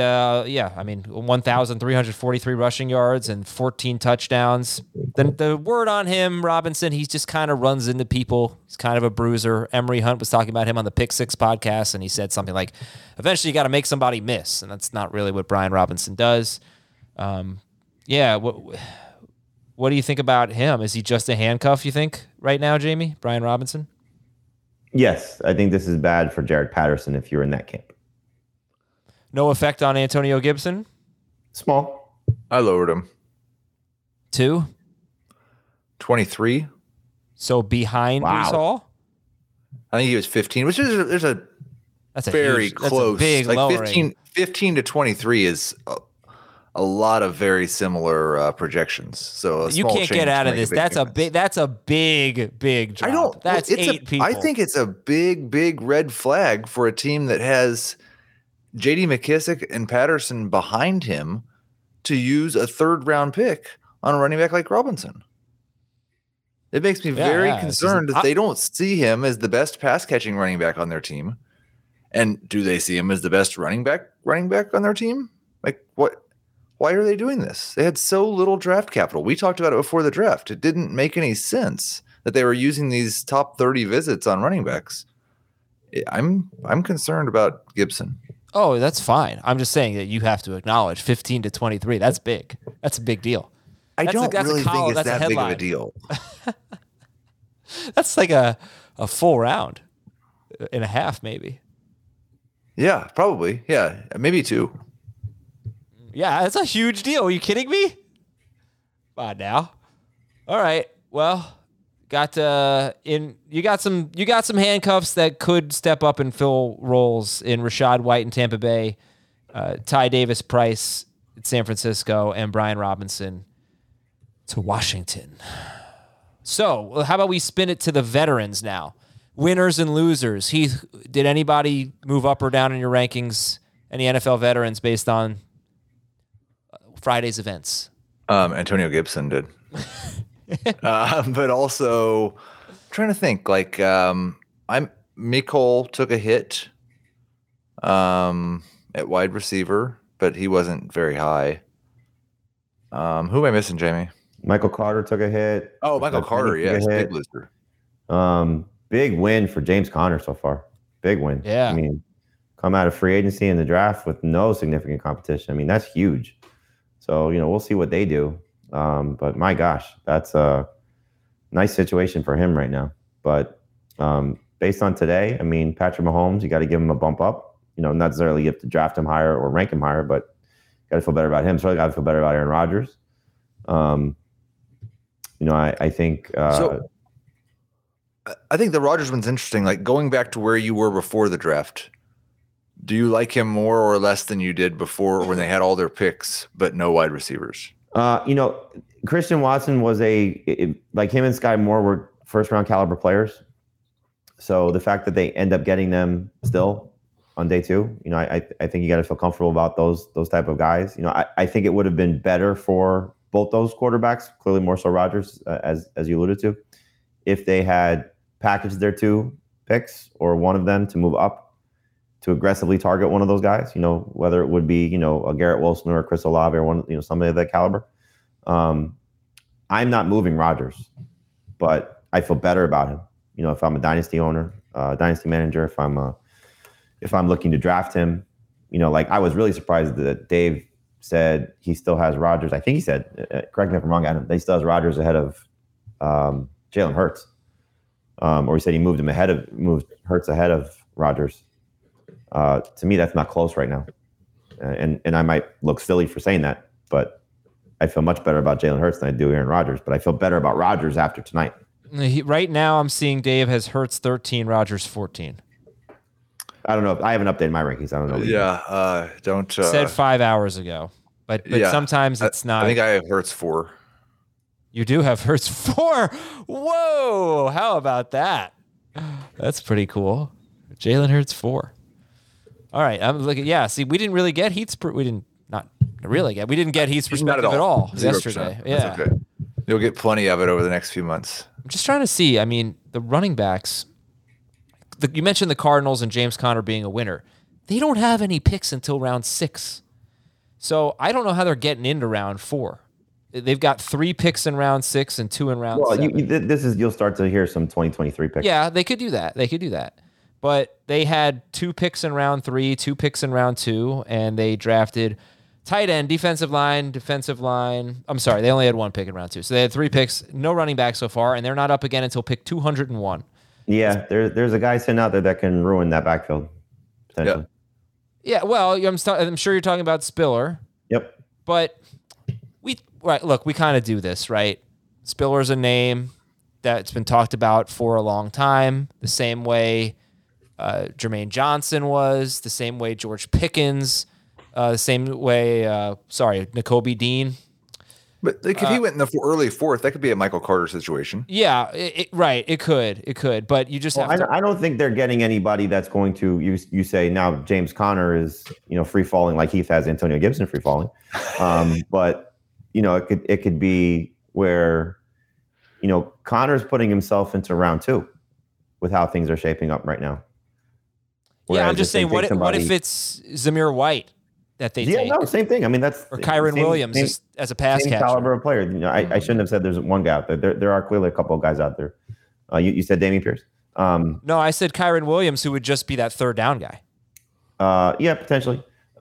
1,343 rushing yards and 14 touchdowns. The word on him, Robinson, he just kind of runs into people. He's kind of a bruiser. Emery Hunt was talking about him on the Pick Six podcast, and he said something like, eventually you got to make somebody miss. And that's not really what Brian Robinson does. What do you think about him? Is he just a handcuff, you think, right now, Jamie? Brian Robinson? Yes, I think this is bad for Jared Patterson if you're in that camp. No effect on Antonio Gibson? Small. I lowered him. 2? 23. So behind Breece Hall? I think he was 15, which is that's very close. That's a big lowering. 15 to 23 is a lot of very similar projections. So you can't get out of this. That's a big drop. I don't. That's 8 people. I think it's a big red flag for a team that has J.D. McKissick and Patterson behind him to use a 3rd round pick on a running back like Robinson. It makes me very concerned that they don't see him as the best pass catching running back on their team. And do they see him as the best running back on their team? What? Why are they doing this? They had so little draft capital. We talked about it before the draft. It didn't make any sense that they were using these top 30 visits on running backs. I'm concerned about Gibson. Oh, that's fine. I'm just saying that you have to acknowledge 15 to 23. That's big. That's a big deal. I don't really think it's that big of a deal. That's like a full round and a half, maybe. Yeah, probably. Yeah, maybe 2. Yeah, that's a huge deal. Are you kidding me? Come on now. All right. Well, You got some handcuffs that could step up and fill roles in Rachaad White in Tampa Bay, Ty Davis Price at San Francisco, and Brian Robinson to Washington. So how about we spin it to the veterans now? Winners and losers. Heath, did anybody move up or down in your rankings? Any NFL veterans based on Friday's events? Antonio Gibson did. But also I'm trying to think, like, Mecole took a hit at wide receiver, but he wasn't very high. Who am I missing, Jamie? Michael Carter took a hit. Oh, Michael Carter, yes, big loser. Big win for James Conner so far. Big win. Yeah. I mean, come out of free agency in the draft with no significant competition. I mean, that's huge. So, we'll see what they do. But my gosh, that's a nice situation for him right now. But based on today, I mean, Patrick Mahomes, you got to give him a bump up. Not necessarily you have to draft him higher or rank him higher, but you got to feel better about him. So I got to feel better about Aaron Rodgers. I think. I think the Rodgers one's interesting. Like, going back to where you were before the draft, do you like him more or less than you did before when they had all their picks but no wide receivers? Christian Watson was like him and Sky Moore were first round caliber players. So the fact that they end up getting them still on day two, I think you got to feel comfortable about those type of guys. I think it would have been better for both those quarterbacks, clearly more so Rodgers, as you alluded to, if they had packaged their 2 picks or one of them to move up to aggressively target one of those guys, whether it would be, a Garrett Wilson or a Chris Olave or one, somebody of that caliber. I'm not moving Rodgers, but I feel better about him. If I'm a dynasty owner, dynasty manager, if I'm looking to draft him, like I was really surprised that Dave said he still has Rodgers. I think he said, correct me if I'm wrong, Adam, they still has Rodgers ahead of Jalen Hurts. Or he said he moved Hurts ahead of Rodgers. To me, that's not close right now. And I might look silly for saying that, but I feel much better about Jalen Hurts than I do Aaron Rodgers, but I feel better about Rodgers after tonight. Right now, I'm seeing Dave has Hurts 13, Rodgers 14. I don't know. I haven't updated my rankings. I don't know. Yeah, don't. Said 5 hours ago, but yeah, sometimes it's not. I think I have Hurts 4. You do have Hurts 4. Whoa! How about that? That's pretty cool. Jalen Hurts 4. All right, I'm looking. Yeah, see, we didn't really get Heath's. We didn't get Heath's perspective at all 0%. Yesterday. Yeah, okay. You'll get plenty of it over the next few months. I'm just trying to see. I mean, the running backs. You mentioned the Cardinals and James Conner being a winner. They don't have any picks until round 6, so I don't know how they're getting into round 4. They've got 3 picks in round 6 and 2 in round 7. You'll start to hear some 2023 picks. Yeah, they could do that. But they had 2 picks in round 3, 2 picks in round 2, and they drafted tight end, defensive line. I'm sorry, they only had 1 pick in round 2. So they had 3 picks, no running back so far, and they're not up again until pick 201. Yeah, there's a guy sitting out there that can ruin that backfield, potentially. Yeah, well, I'm sure you're talking about Spiller. Yep. But we kind of do this, right? Spiller's a name that's been talked about for a long time, the same way Jermaine Johnson was, the same way George Pickens, the same way, Nakobe Dean. But if he went in the early 4th, that could be a Michael Carter situation. Yeah, it could. But you just have I don't think they're getting anybody that's going to, you say now James Conner is, free falling like Heath has Antonio Gibson free falling. But, it could be where, Conner's putting himself into round 2 with how things are shaping up right now. Whereas I'm just saying, what if it's Zamir White that they take? Yeah, no, same thing. I mean, that's or Kyron Williams as a pass catcher. Caliber of player. I shouldn't have said there's one guy out there. There are clearly a couple of guys out there. You said Dameon Pierce. No, I said Kyron Williams, who would just be that 3rd down guy. Yeah, potentially.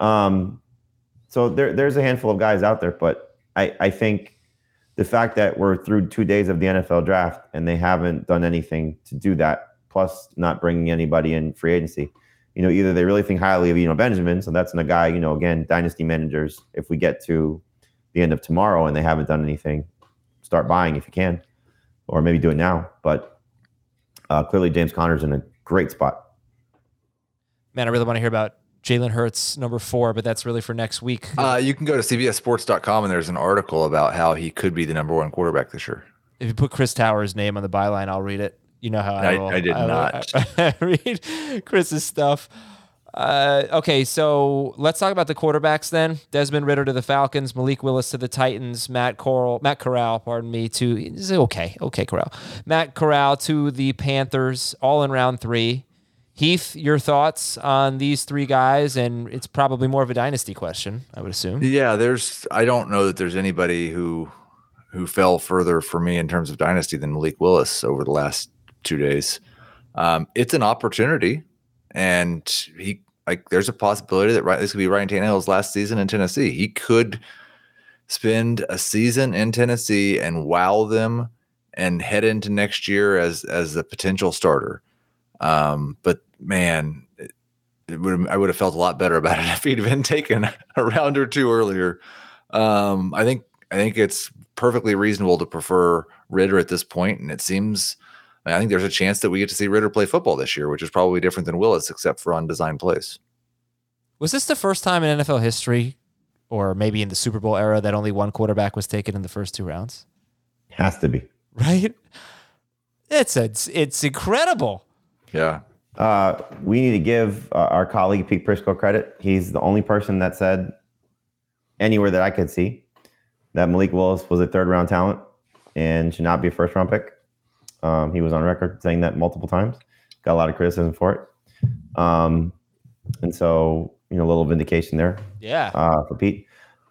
So there's a handful of guys out there, but I think the fact that we're through 2 days of the NFL draft and they haven't done anything to do that, plus not bringing anybody in free agency, either they really think highly of Benjamin, so that's a guy, again, dynasty managers, if we get to the end of tomorrow and they haven't done anything, start buying if you can. or maybe do it now. But clearly, James Conner's in a great spot. Man, I really want to hear about Jalen Hurts, number 4, but that's really for next week. You can go to CBSSports.com, and there's an article about how he could be the number 1 quarterback this year. If you put Chris Towers' name on the byline, I'll read it. You know how I did not. I read Chris's stuff. Okay, so let's talk about the quarterbacks then. Desmond Ridder to the Falcons, Malik Willis to the Titans, Matt Corral, Matt Corral to the Panthers, all in round 3. Heath, your thoughts on these 3 guys? And it's probably more of a dynasty question, I would assume. Yeah, I don't know that there's anybody who fell further for me in terms of dynasty than Malik Willis over the last 2 days. It's an opportunity, and there's a possibility that this could be Ryan Tannehill's last season in Tennessee. He could spend a season in Tennessee and wow them and head into next year as a potential starter. But man, I would have felt a lot better about it if he'd been taken a round or 2 earlier. I think it's perfectly reasonable to prefer Ridder at this point, and I think there's a chance that we get to see Ridder play football this year, which is probably different than Willis, except for on design plays. Was this the first time in NFL history, or maybe in the Super Bowl era, that only 1 quarterback was taken in the first 2 rounds? Has to be. Right? It's incredible. Yeah. We need to give our colleague Pete Prisco credit. He's the only person that said anywhere that I could see that Malik Willis was a 3rd-round talent and should not be a 1st-round pick. He was on record saying that multiple times. Got a lot of criticism for it. And so, a little vindication there. Yeah. For Pete.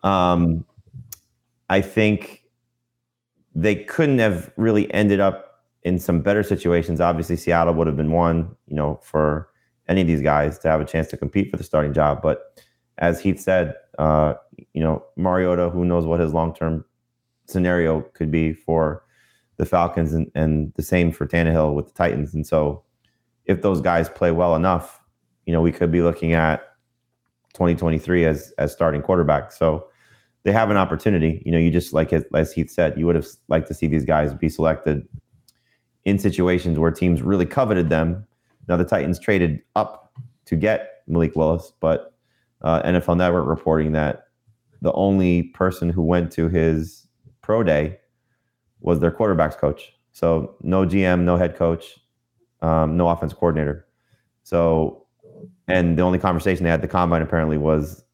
I think they couldn't have really ended up in some better situations. Obviously, Seattle would have been one, for any of these guys to have a chance to compete for the starting job. But as Heath said, Mariota, who knows what his long-term scenario could be for the Falcons, and the same for Tannehill with the Titans. And so if those guys play well enough, we could be looking at 2023 as starting quarterback. So they have an opportunity. You just, as Heath said, you would have liked to see these guys be selected in situations where teams really coveted them. Now the Titans traded up to get Malik Willis, but NFL Network reporting that the only person who went to his pro day was their quarterback's coach. So no GM, no head coach, no offense coordinator. So, and the only conversation they had at the combine apparently was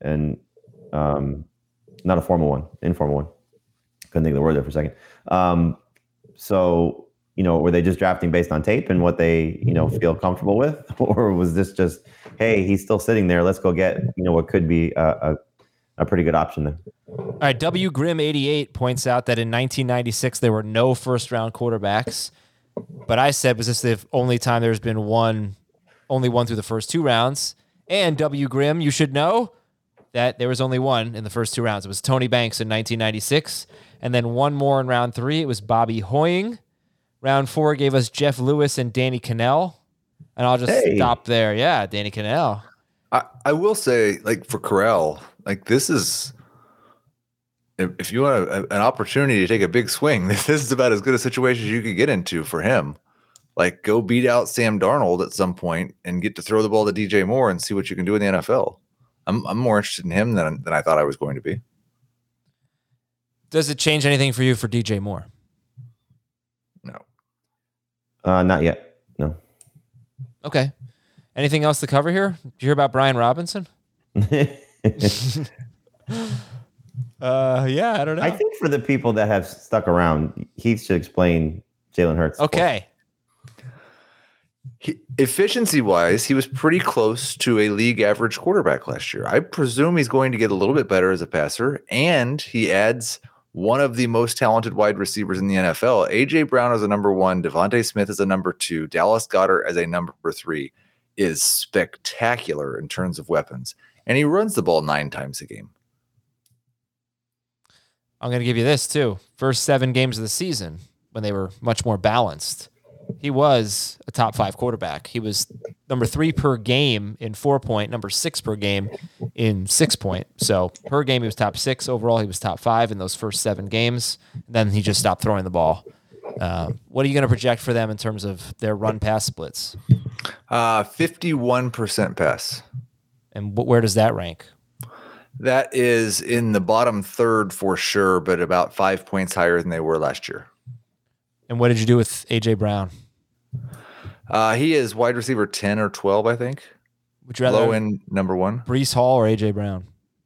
not a formal one, informal one. Couldn't think of the word there for a second. So, were they just drafting based on tape and what they, feel comfortable with? Or was this just, hey, he's still sitting there, let's go get, what could be a pretty good option there. All right, W. Grimm 88 points out that in 1996 there were no first-round quarterbacks, but I said, was this the only time there's been only one through the first 2 rounds? And W. Grimm, you should know that there was only one in the first 2 rounds. It was Tony Banks in 1996, and then one more in round 3. It was Bobby Hoying. Round 4 gave us Jeff Lewis and Danny Cannell, and I'll just stop there. Yeah, Danny Cannell. I will say, for Corral, this is, if you want an opportunity to take a big swing, this is about as good a situation as you could get into for him. Go beat out Sam Darnold at some point and get to throw the ball to DJ Moore and see what you can do in the NFL. I'm more interested in him than I thought I was going to be. Does it change anything for you for DJ Moore? No. Not yet. No. Okay. Anything else to cover here? Did you hear about Brian Robinson? Yeah, I don't know. I think for the people that have stuck around, Heath should explain Jalen Hurts. Okay. Efficiency-wise, he was pretty close to a league average quarterback last year. I presume he's going to get a little bit better as a passer, and he adds one of the most talented wide receivers in the NFL. A.J. Brown as a number 1, Devontae Smith as a number 2, Dallas Goedert as a number 3 is spectacular in terms of weapons, and he runs the ball 9 times a game. I'm going to give you this, too. First 7 games of the season, when they were much more balanced, he was a top 5 quarterback. He was number 3 per game in 4-point, number 6 per game in 6-point. So per game, he was top 6 overall. He was top 5 in those first 7 games. Then he just stopped throwing the ball. What are you going to project for them in terms of their run-pass splits? 51% pass. And where does that rank? That is in the bottom third for sure, but about 5 points higher than they were last year. And what did you do with A.J. Brown? He is wide receiver 10 or 12, I think. Would you rather low end number 1? Breece Hall or A.J. Brown?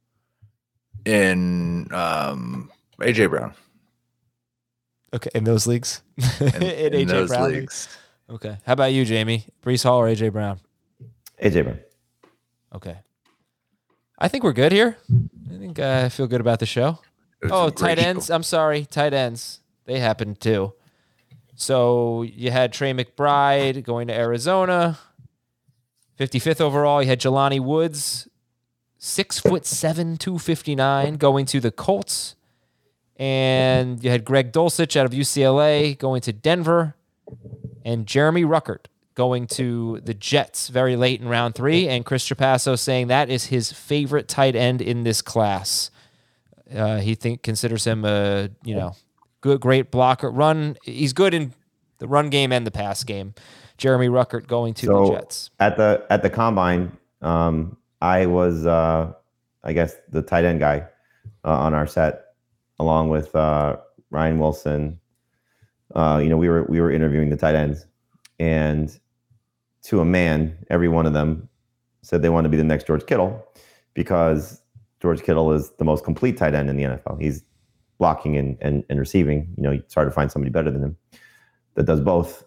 In A.J. Brown. Okay, in those leagues? in those Brown leagues. Okay. How about you, Jamie? Breece Hall or A.J. Brown? A.J. Brown. Okay. I think we're good here. I think I feel good about the show. Tight ends. I'm sorry. Tight ends. They happened too. So you had Trey McBride going to Arizona. 55th overall. You had Jelani Woods, 6'7", 259, going to the Colts. And you had Greg Dulcich out of UCLA going to Denver. And Jeremy Ruckert going to the Jets very late in round 3. And Chris Trapasso saying that is his favorite tight end in this class. He considers him a great blocker. He's good in the run game and the pass game. Jeremy Ruckert going to the Jets. At the combine, I was I guess the tight end guy on our set, along with Ryan Wilson. We were interviewing the tight ends, and to a man, every one of them said they want to be the next George Kittle, because George Kittle is the most complete tight end in the NFL. He's blocking and receiving. It's hard to find somebody better than him that does both.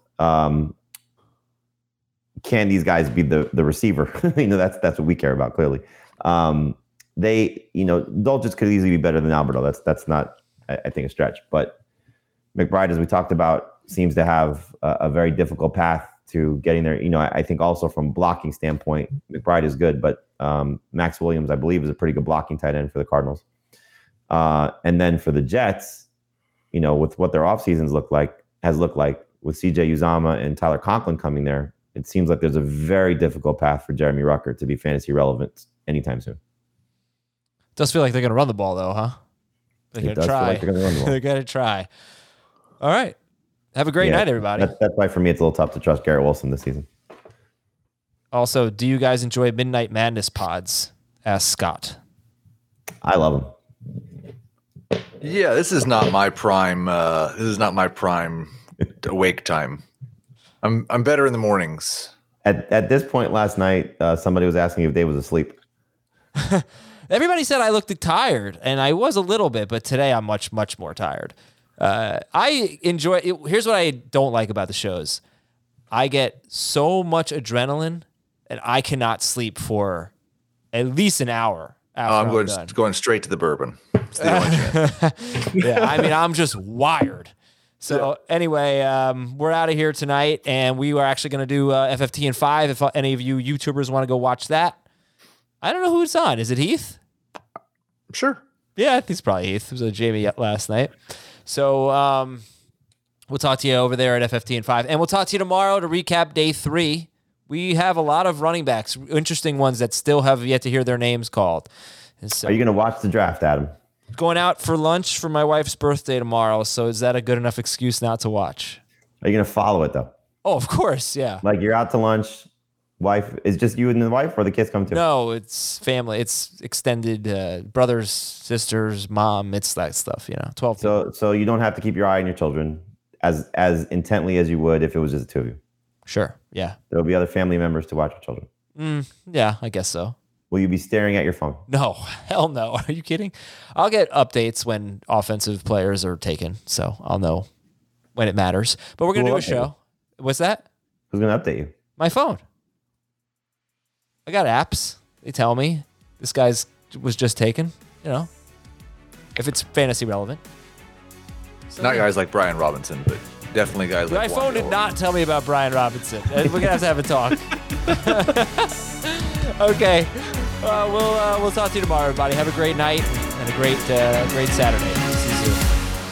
Can these guys be the receiver? That's what we care about, clearly. Dulcich could easily be better than Alberto. That's not, I think, a stretch. But McBride, as we talked about, seems to have a very difficult path to getting there. I think also from blocking standpoint, McBride is good, but Max Williams, I believe, is a pretty good blocking tight end for the Cardinals. And then for the Jets, with what their off seasons has looked like with CJ Uzomah and Tyler Conklin coming there, it seems like there's a very difficult path for Jeremy Ruckert to be fantasy relevant anytime soon. Does feel like they're going to run the ball, though, huh? They're going to try. Like they're going to run the ball. They're going to try. All right. Have a great night, everybody. That's why, for me, it's a little tough to trust Garrett Wilson this season. Also, do you guys enjoy Midnight Madness pods? Asked Scott. I love them. Yeah, this is not my prime. Awake time. I'm better in the mornings. At this point last night, somebody was asking if Dave was asleep. Everybody said I looked tired, and I was a little bit, but today I'm much, much more tired. I enjoy it. Here's what I don't like about the shows. I get so much adrenaline, and I cannot sleep for at least an hour. I'm going straight to the bourbon. It's the only chance. Yeah, I'm just wired. So anyway, we're out of here tonight, and we are actually going to do FFT in 5. If any of you YouTubers want to go watch that, I don't know who it's on. Is it Heath? Sure. Yeah, I think it's probably Heath. It was Jamie last night. So we'll talk to you over there at FFT in 5, and we'll talk to you tomorrow to recap day 3. We have a lot of running backs, interesting ones that still have yet to hear their names called. And so, are you going to watch the draft, Adam? Going out for lunch for my wife's birthday tomorrow, so is that a good enough excuse not to watch? Are you going to follow it, though? Oh, of course, yeah. Like, you're out to lunch, wife, is just you and the wife, or the kids come too? No, it's family. It's extended brothers, sisters, mom. It's that stuff, 12 people. So you don't have to keep your eye on your children as intently as you would if it was just the two of you? Sure, yeah. There'll be other family members to watch your children? Yeah, I guess so. Will you be staring at your phone? No, hell no. Are you kidding? I'll get updates when offensive players are taken, so I'll know when it matters. But we're going to do a show. What's that? Who's going to update you? My phone. I got apps. They tell me this guy's was just taken, if it's fantasy relevant. So, not guys like Brian Robinson, but definitely guys like my phone did not tell me about Brian Robinson. We're going to have a talk. Okay. We'll talk to you tomorrow, everybody. Have a great night and a great Saturday. See you soon.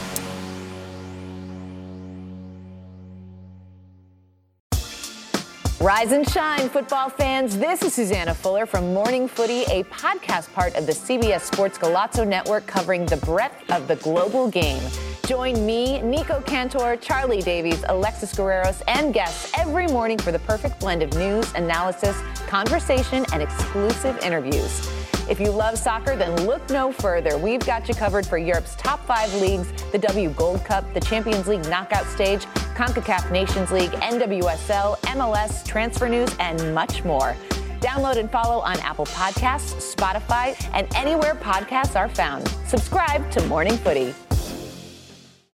Rise and shine, football fans. This is Susanna Fuller from Morning Footy, a podcast part of the CBS Sports Golazo Network covering the breadth of the global game. Join me, Nico Cantor, Charlie Davies, Alexis Guerreros, and guests every morning for the perfect blend of news, analysis, conversation, and exclusive interviews. If you love soccer, then look no further. We've got you covered for Europe's top 5 leagues, the W Gold Cup, the Champions League knockout stage, CONCACAF Nations League, NWSL, MLS, transfer news, and much more. Download and follow on Apple Podcasts, Spotify, and anywhere podcasts are found. Subscribe to Morning Footy.